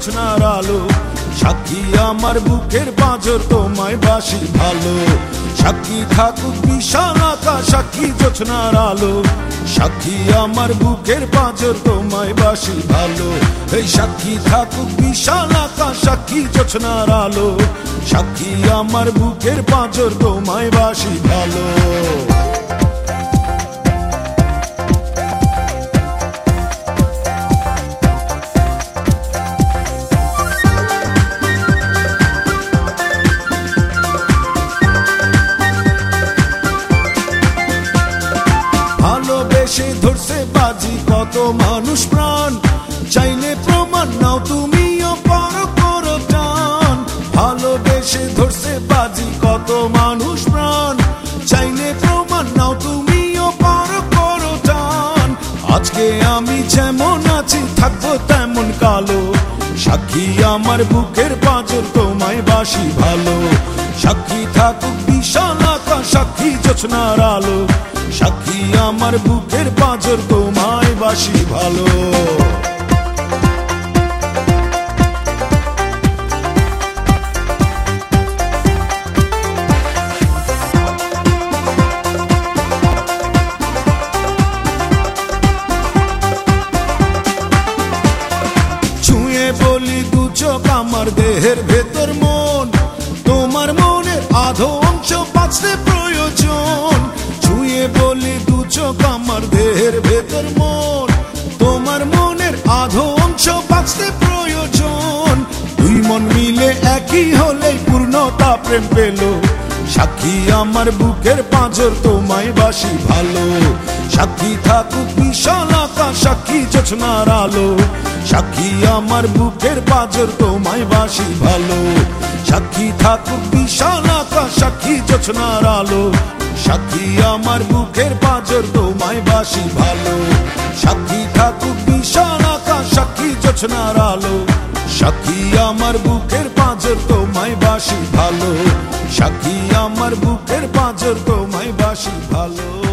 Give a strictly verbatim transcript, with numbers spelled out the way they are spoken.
জোছনার আলো, সাক্ষী আমার বুকের পাঁজর তোমায় বাসি ভালো। সাক্ষী থাকুক বিশাল আকাশ, সাক্ষী জোছনার আলো, সাক্ষী আমার বুকের পাঁজর তোমায় বাসি ভালো। এই সাক্ষী থাকুক বিশাল আকাশ, সাক্ষী জোছনার আলো, সাক্ষী আমার বুকের পাঁজর তোমায় বাসি ভালো। ভালোবেসে ধরছে বাজি কত মানুষ প্রাণ, চাইলে প্রমাণ নাও তুমিও পারো করো টান। ভালোবেসে ধরছে বাজি কত মানুষ প্রাণ, চাইলে প্রমাণ নাও তুমিও পারো করো টান। আজকে আমি যেমন আছি থাকবো তেমন কালো, সাক্ষী আমার বুকের পাঁজর তোমায় বাসি ভালো। সাক্ষী থাকুক বিশাল আকাশ, সাক্ষী জোছনার আলো, সাক্ষী আমার বুকের পাঁজর তোমায় বাসি ভালো। ছুঁয়ে বলি দু চোখ আমার দেহের ভেতর মন, তোমার মনের আধো অংশ বাঁচতে প্রয়োজন। ছুঁয়ে বলি দু চোখ আমার দেহের ভেতর মন, তোমার মনের আধো অংশ বাঁচতে প্রয়োজন। দুই মন মিলে একই হলেই পূর্ণতা প্রেম পেল, সাক্ষী আমার বুকের পাঁজর তোমায় বাসি ভালো। সাক্ষী থাকুক বিশাল আকাশ, সাক্ষী জোছনার আলো, সাক্ষী আমার বুকের পাঁজর তোমায় বাসি ভালো। সাক্ষী থাকুক বিশাল আকাশ, সাক্ষী জোছনার আলো, সাক্ষী আমার বুকের পাঁজর তোমায় বাসি ভালো। সাক্ষী থাকুক বিশাল আকাশ, সাক্ষী জোছনার আলো, সাক্ষী আমার বুকের পাঁজর তোমায় বাসি ভালো। সাক্ষী আমার বুকের পাঁজর তোমায় বাসি ভালো।